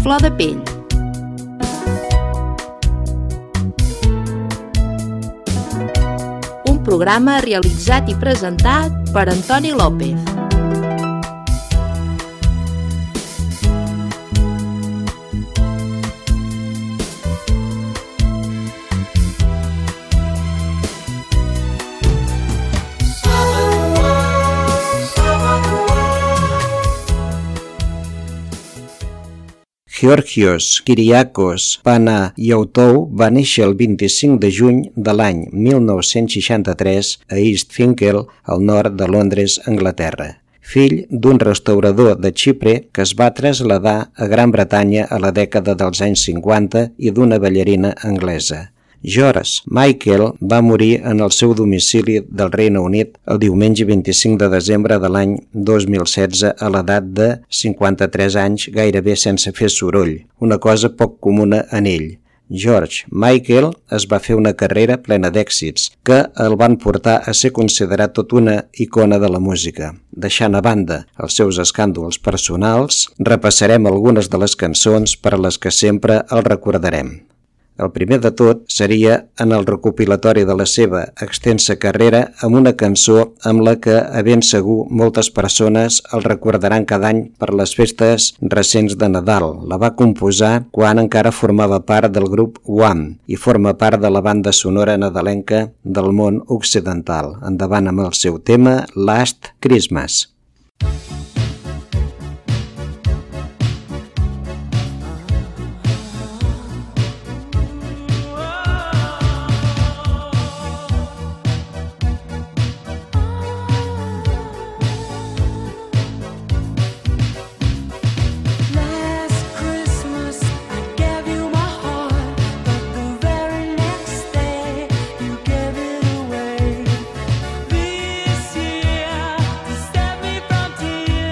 flor de pell. Un programa realitzat i presentat per Antoni López. Georgios Kyriakos Panayiotou va néixer el 25 de juny de l'any 1963 a East Finkel, al nord de Londres, Anglaterra. Fill d'un restaurador de Xipre que es va traslladar a Gran Bretanya a la dècada dels anys 50 i d'una ballarina anglesa. George Michael va morir en el seu domicili del Regne Unit el diumenge 25 de desembre de l'any 2016 a l'edat de 53 anys, gairebé sense fer soroll, una cosa poc comuna en ell. George Michael es va fer una carrera plena d'èxits que el van portar a ser considerat tot una icona de la música. Deixant a banda els seus escàndols personals, repassarem algunes de les cançons per a les que sempre el recordarem. El primer de tot seria en el recopilatori de la seva extensa carrera amb una cançó amb la que, a ben segur, moltes persones el recordaran cada any per les festes recents de Nadal. La va composar quan encara formava part del grup Wham i forma part de la banda sonora nadalenca del món occidental. Endavant amb el seu tema Last Christmas. This year to set me from tears.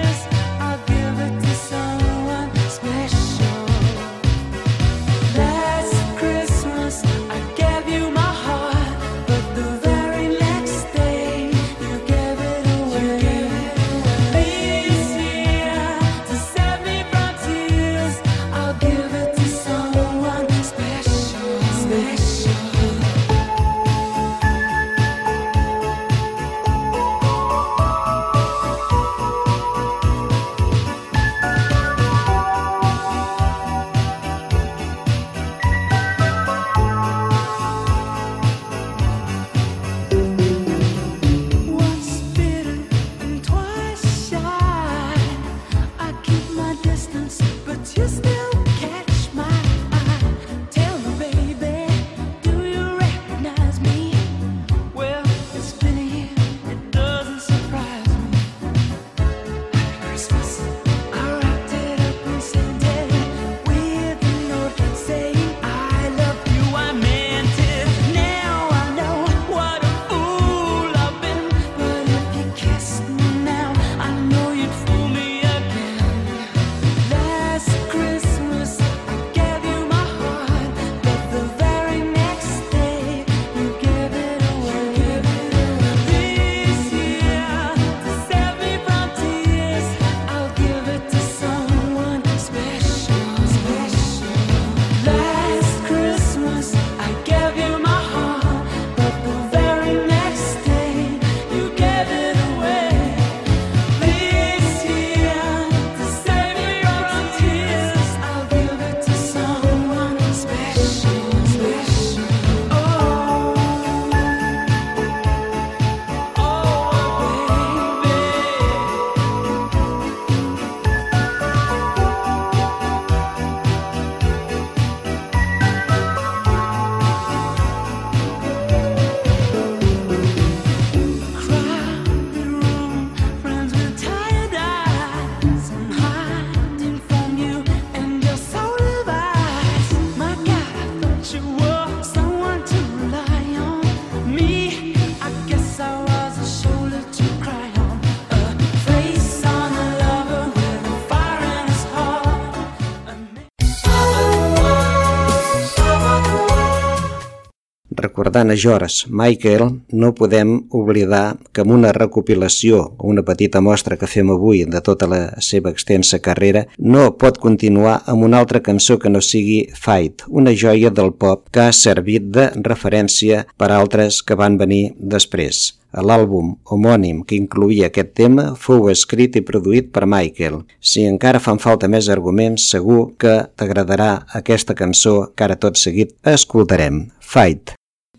Recordant a George Michael, no podem oblidar que amb una recopilació, una petita mostra que fem avui de tota la seva extensa carrera, no pot continuar amb una altra cançó que no sigui Fight, una joia del pop que ha servit de referència per a altres que van venir després. L'àlbum homònim que incloïa aquest tema fou escrit i produït per Michael. Si encara fan falta més arguments, segur que t'agradarà aquesta cançó que ara tot seguit escoltarem. Fight.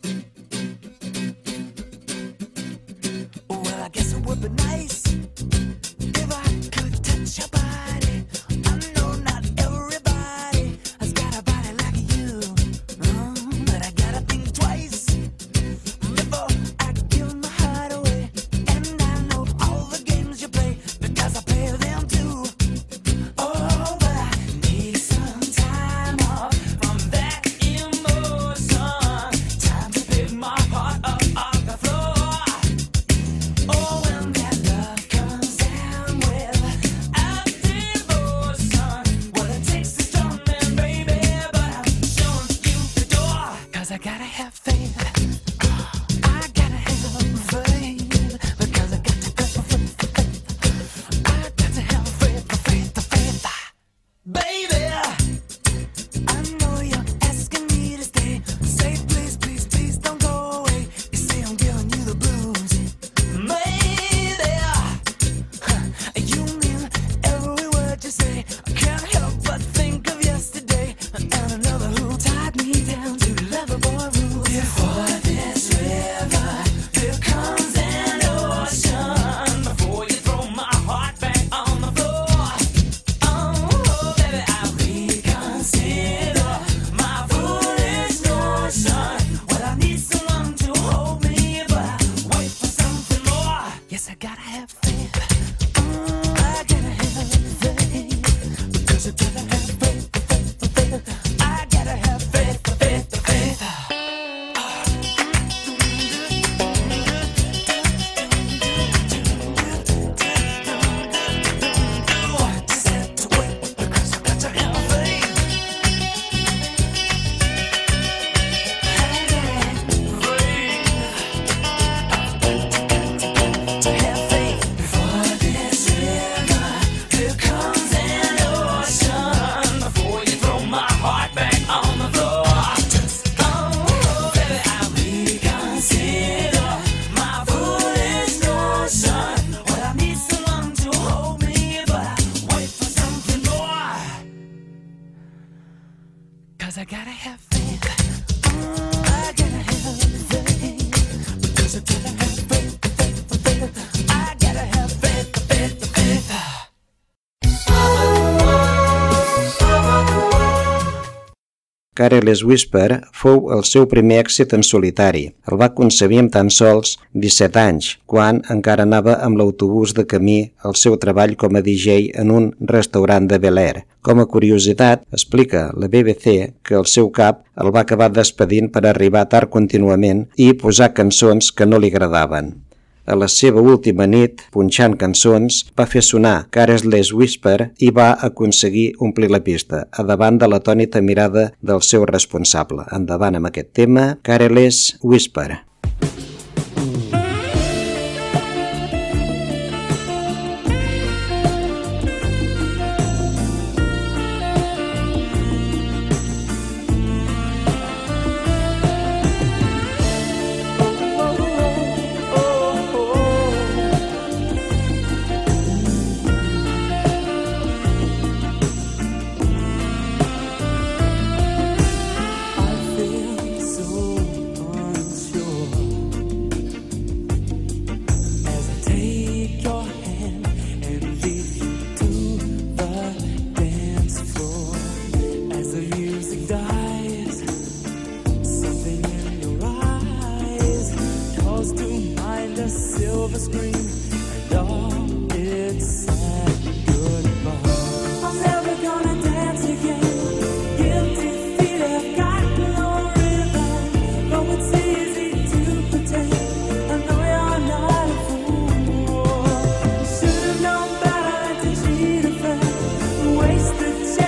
Careless Whisper fou el seu primer èxit en solitari. El va concebir amb tan sols 17 anys, quan encara anava amb l'autobús de camí al seu treball com a DJ en un restaurant de Bel Air. Com a curiositat, explica la BBC que el seu cap el va acabar despedint per arribar tard contínuament i posar cançons que no li agradaven. A la seva última nit, punxant cançons, va fer sonar Careless Whisper i va aconseguir omplir la pista, a davant de l'atònita mirada del seu responsable. Endavant amb aquest tema, Careless Whisper.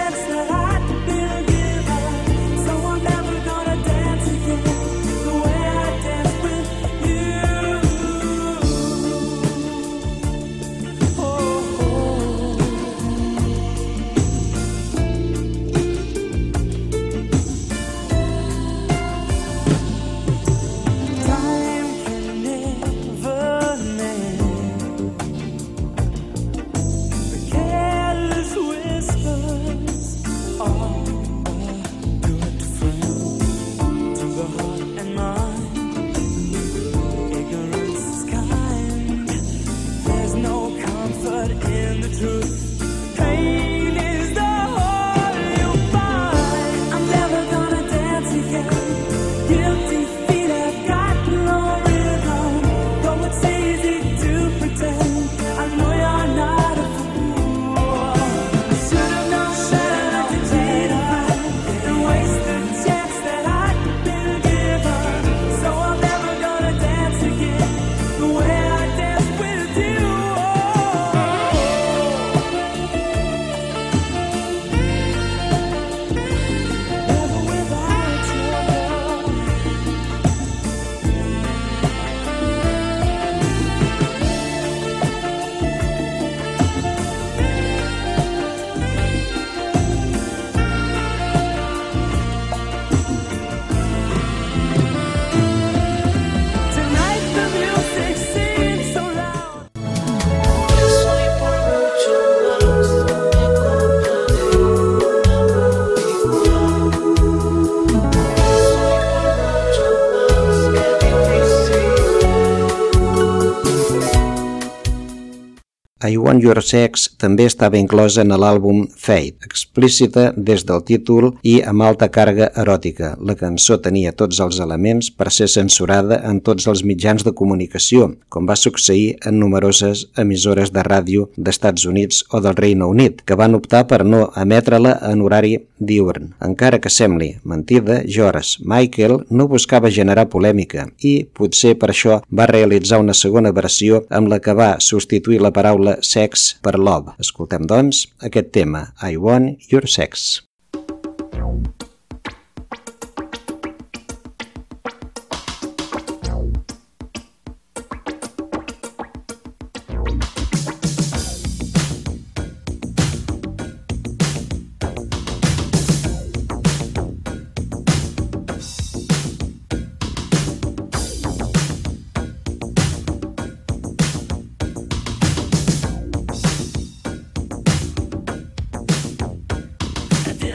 The way I Want Your Sex també estava inclosa en l'àlbum Fate, explícita des del títol i amb alta càrrega eròtica. La cançó tenia tots els elements per ser censurada en tots els mitjans de comunicació, com va succeir en numeroses emissores de ràdio d'Estats Units o del Regne Unit, que van optar per no emetre-la en horari diurn. Encara que sembli mentida, George Michael no buscava generar polèmica i potser per això va realitzar una segona versió amb la que va substituir la paraula sex per love. Escoltem, doncs, aquest tema, I Want Your Sex. I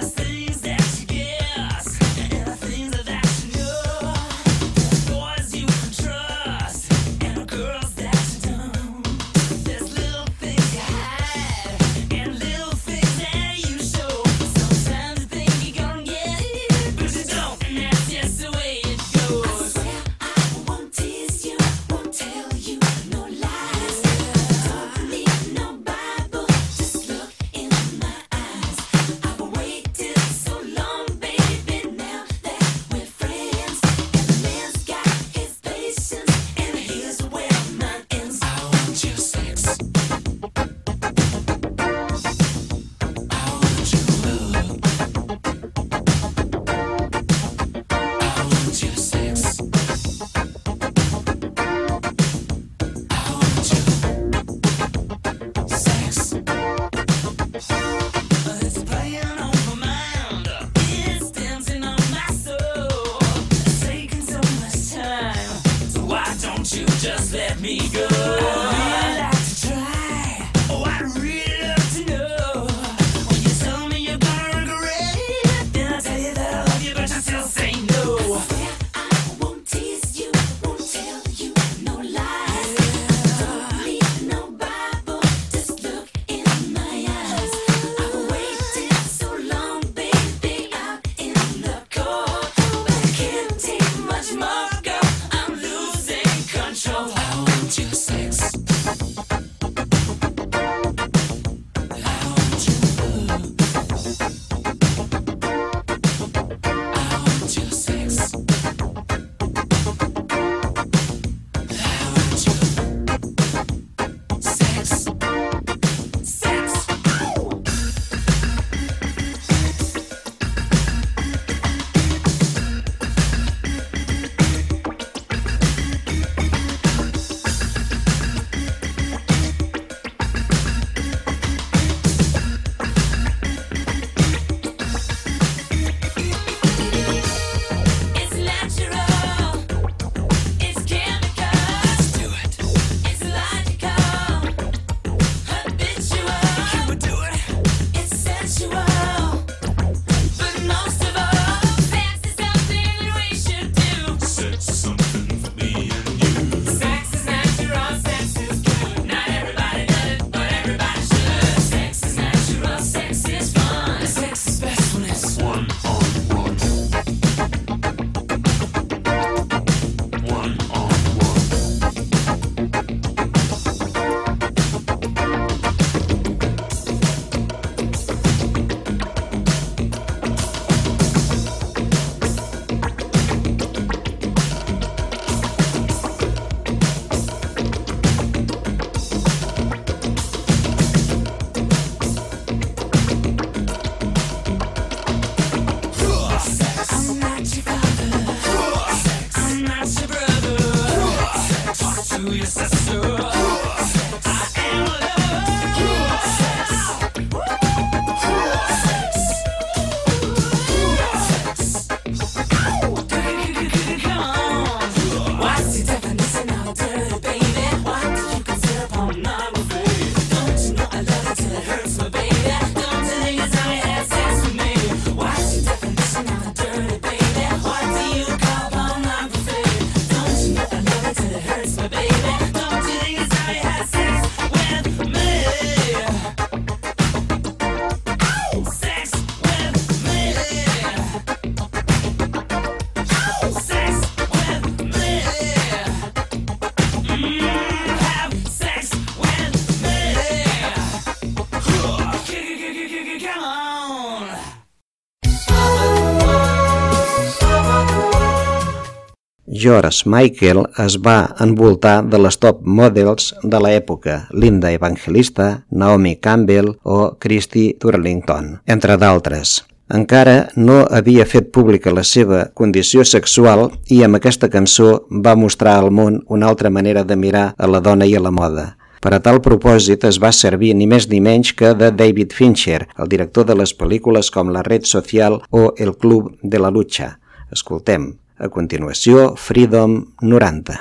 George Michael es va envoltar de les top models de l'època, Linda Evangelista, Naomi Campbell o Christy Turlington, entre d'altres. Encara no havia fet pública la seva condició sexual i amb aquesta cançó va mostrar al món una altra manera de mirar a la dona i a la moda. Per a tal propòsit es va servir ni més ni menys que de David Fincher, el director de les pel·lícules com La Red Social o El Club de la Lucha. Escoltem, a continuació, Freedom 90.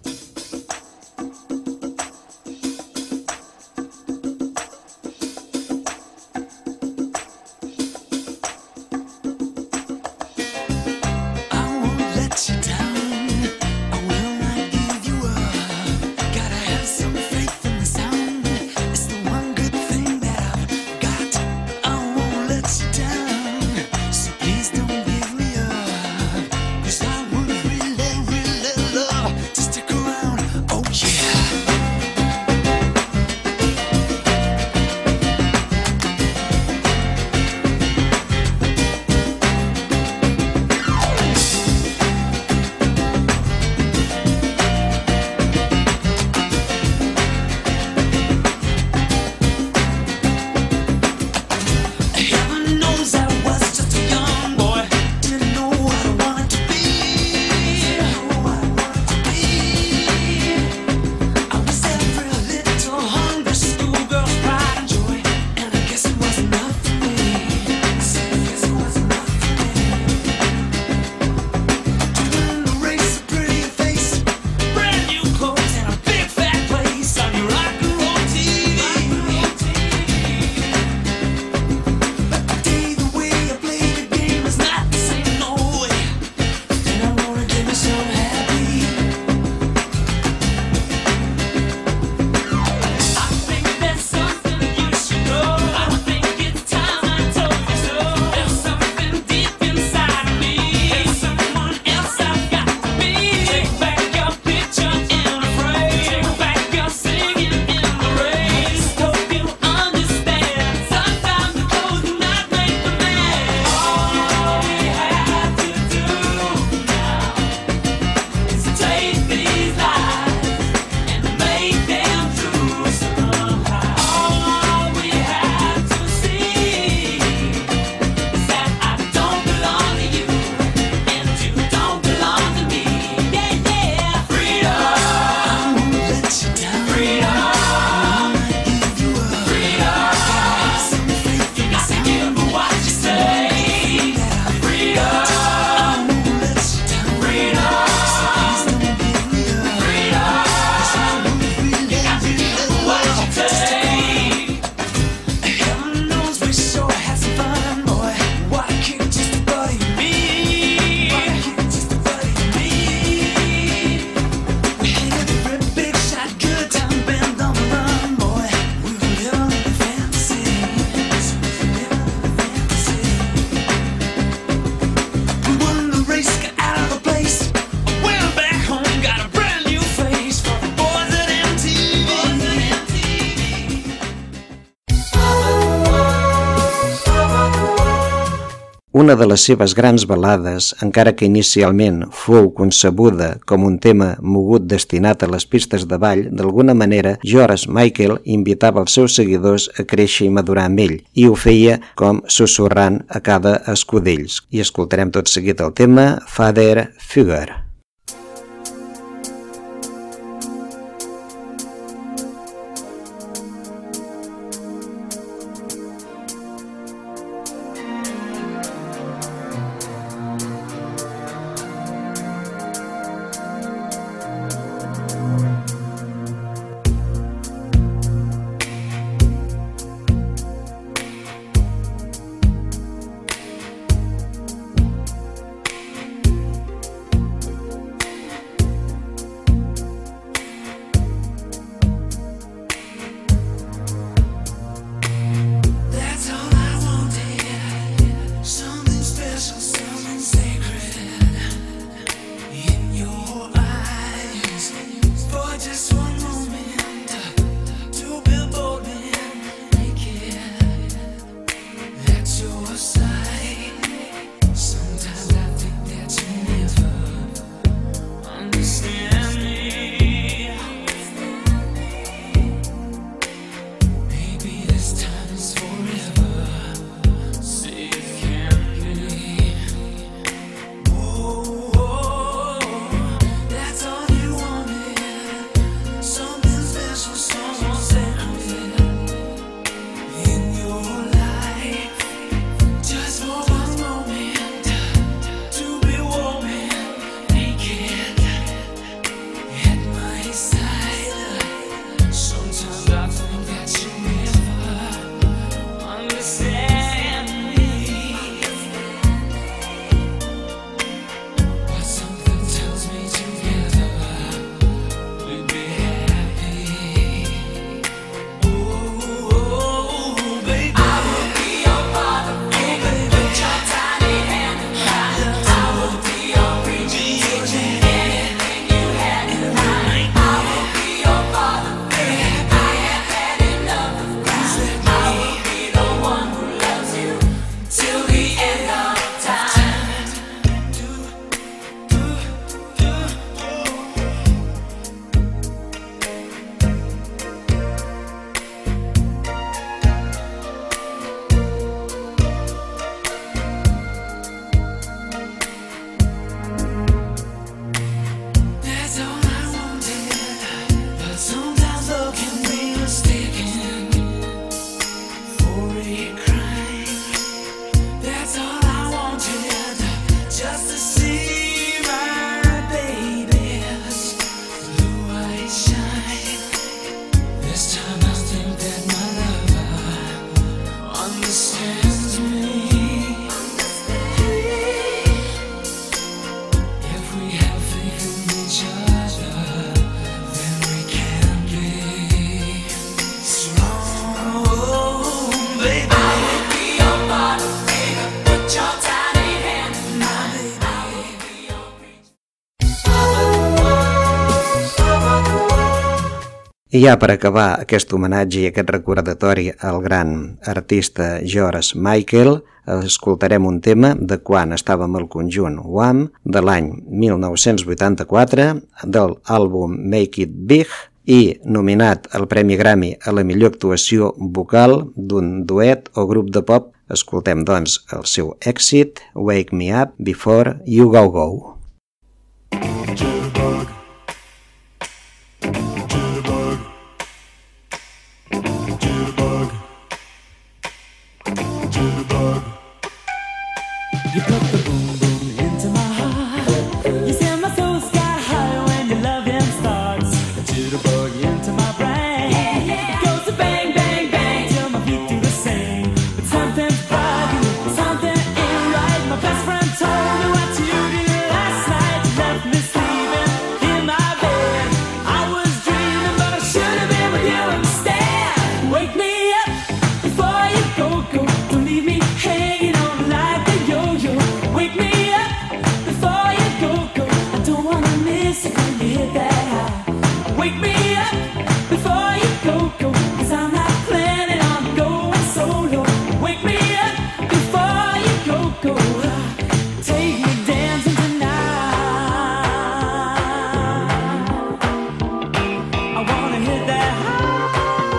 Una de les seves grans balades, encara que inicialment fou concebuda com un tema mogut destinat a les pistes de ball, d'alguna manera George Michael invitava els seus seguidors a créixer i madurar amb ell, i ho feia com sussurrant a cada escudells. I escoltarem tot seguit el tema Father Figure. I ja per acabar aquest homenatge i aquest recordatori al gran artista George Michael, escoltarem un tema de quan estàvem al conjunt Wham, de l'any 1984, de l'àlbum Make It Big, i nominat al Premi Grammy a la millor actuació vocal d'un duet o grup de pop. Escoltem, doncs, el seu èxit, Wake Me Up Before You Go Go. You put the boom boom into my heart. You send my soul sky high when your loving starts. A jitterbug into my brain. It goes to bang bang bang till my feet do the same. But something's bugging me, something ain't right. My best friend told me what you did last night. You left me sleeping in my bed. I was dreaming, but I should have been with you instead. Wake me up before you go. Don't leave me hanging on like a yo-yo. Wake me up before you go. I don't wanna miss it when you hit that high. Wake me up before you go. 'Cause I'm not planning on going solo. Wake me up before you go. Take me dancing tonight. I wanna hit that high.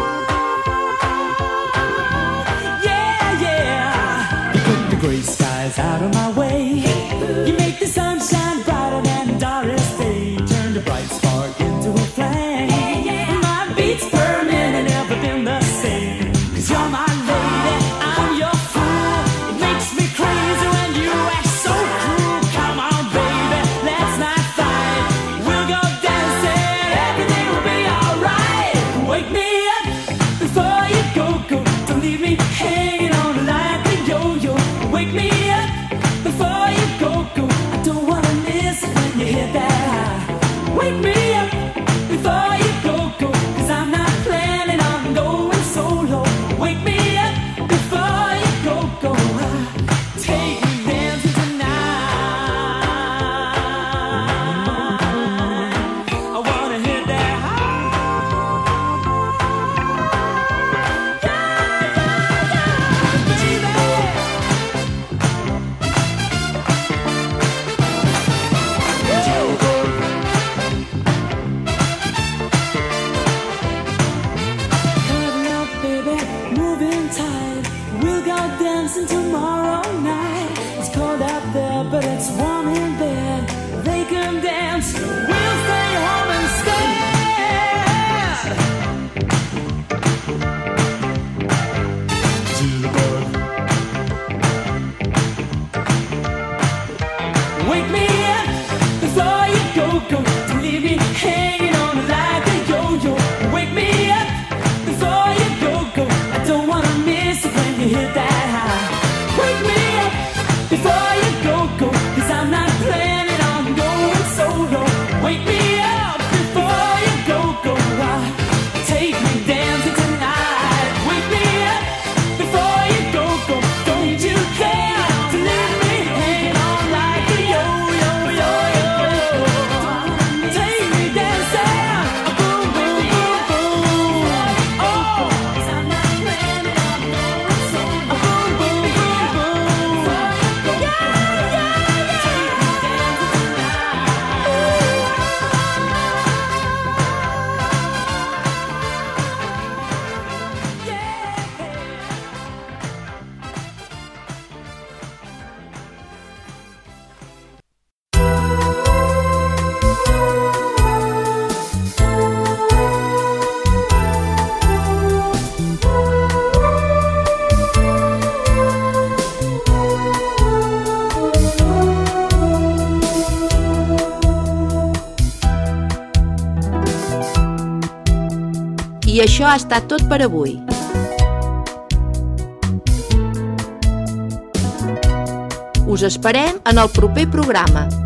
Yeah, yeah. You put the gray skies out of my way. You make the sunshine brighter than Doris Day. Turn the bright spark into a flame. My beats burning and never been the same. 'Cause you're my lady, I'm your fool. It makes me crazy when you act so cruel. Come on, baby, let's not fight. We'll go dancing, everything will be alright. Wake me up before you go. Don't leave me hanging on like a yo-yo. Wake me up before you go. I don't wanna miss it when you hit that high. Wake me up before you go. 'Cause I'm not planning on going solo. Wake me up before you go. Take me dancing tonight. I wanna hit that high. Yeah, Cutting up, baby, moving tight. We'll go dancing tomorrow night. It's cold out there, but it's warm in bed. They can dance, we'll stay home instead. Wake me up before you go. Don't leave me hanging on like a yo-yo. Wake me up before you go. I don't wanna miss it when you hit that high. Wake me up before you go. 'Cause I'm not planning on going solo. Wake me up before you go. Take me dancing tonight. Wake me up before you go. Don't you care to leave me hanging on like a yo-yo. Take me dancing, boom, boom, boom, boom. Oh, 'cause I'm not planning on going solo. Boom, boom, boom, boom. Yeah, yeah, yeah. Take me dancing tonight. Yeah. I això ha estat tot per avui. Us esperem en el proper programa.